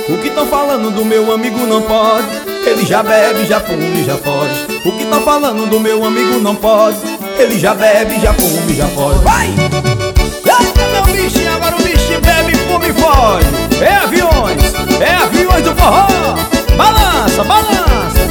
O que tão falando do meu amigo não pode. Ele já bebe, já fuma e já foge. O que tão falando do meu amigo não pode. Ele já bebe, já fuma e já foge. Vai! Eita, meu bichinho, agora o bichinho bebe, fuma e foge. É aviões do forró. Balança, balança.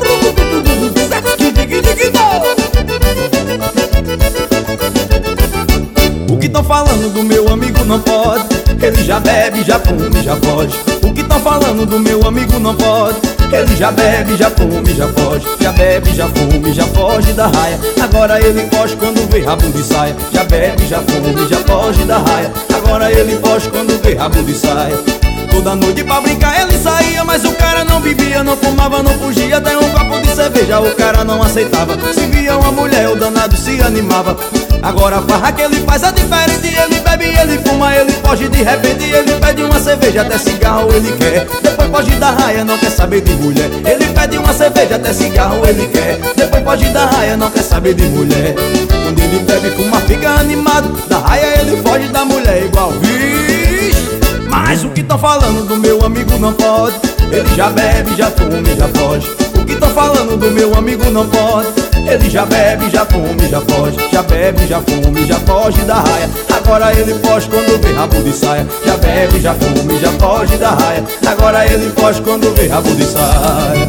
O que tão falando do meu amigo não pode. Ele já bebe, já fuma e já foge. O que tão falando do meu amigo não pode. Ele já bebe, já fuma e já foge. Já bebe, já fuma e já foge da raia. Agora ele foge quando vê rabo de saia. Já bebe, já fuma e já foge da raia. Agora ele foge quando vê rabo de saia. Toda noite pra brincar ele saía, mas o cara não bebia, não fumava, não fugia. Até um copo de cerveja o cara não aceitava. Se via uma mulher o danado se animava. Agora a farra que ele faz é diferente. Ele bebe, ele fuma, ele foge de repente. Ele pede uma cerveja, até cigarro ele quer. Depois foge da raia, não quer saber de mulher. Ele pede uma cerveja, até cigarro ele quer. Depois foge da raia, não quer saber de mulher. Quando ele bebe, fuma, fica animado. Da raia ele foge da mulher igual vixe. Mas o que tão falando do meu amigo não pode. Ele já bebe, já fuma e já foge. O que tão falando do meu amigo não pode. Ele já bebe, já fuma e já foge. Já bebe, já fuma e já foge da raia. Agora ele foge quando vê rabo de saia. Já bebe, já fuma e já foge da raia. Agora ele foge quando vê rabo de saia.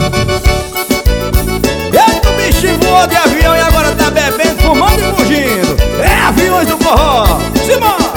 Eita, o bichinho voou de avião e agora tá bebendo, fumando e fugindo. É aviões do forró. Simbora!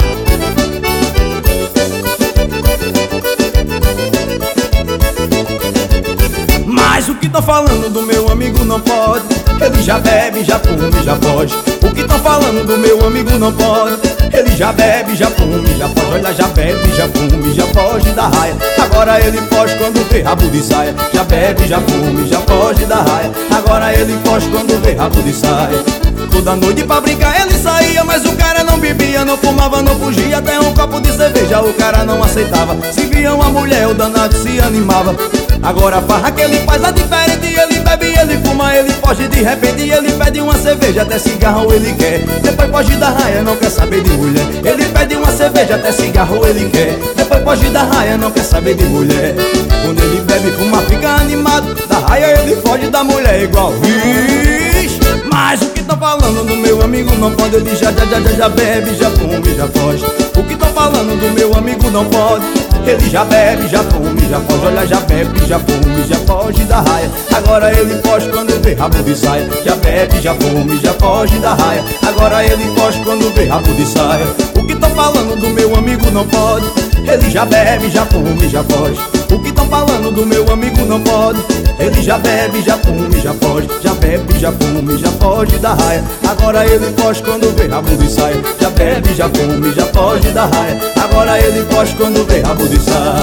Mas o que tão falando do meu amigo não pode. Ele já bebe, já fuma e já foge. O que tão falando do meu amigo não pode. Ele já bebe, já fuma e já foge. Olha, já bebe, já fuma e já foge da raia. Agora ele foge quando vê rabo de saia. Já bebe, já fuma e já foge da raia. Agora ele foge quando vê rabo de saia. Toda noite pra brincar ele saía, mas o cara não bebia, não fumava, não fugia. Até um copo de cerveja o cara não aceitava. Se via uma mulher o danado se animava. Agora a farra que ele faz é diferente. Ele bebe, ele fuma, ele foge de repente. Ele pede uma cerveja, até cigarro ele quer. Depois foge da raia, não quer saber de mulher. Ele pede uma cerveja, até cigarro ele quer. Depois foge da raia, não quer saber de mulher. Quando ele bebe, fuma, fica animado. Da raia ele foge da mulher igual vixe. Mas o que tão falando do meu amigo não pode. Ele já bebe, já fuma e já foge. O que tão falando do meu amigo não pode. Ele já bebe, já fuma e já foge. Olha, já bebe, já fuma e já foge da raia. Agora ele foge quando vê rabo de saia. Já bebe, já fuma e já foge da raia. Agora ele foge quando vê rabo de saia. O que tão falando do meu amigo não pode. Ele já bebe, já fuma e já foge. O que tão falando do meu amigo não pode. Ele já bebe, já fuma e já foge. Já bebe, já fuma e já foge da raia. Agora ele foge quando vê rabo de saia. Já bebe, já fuma e já foge da raia. Agora ele foge quando vê rabo de saia.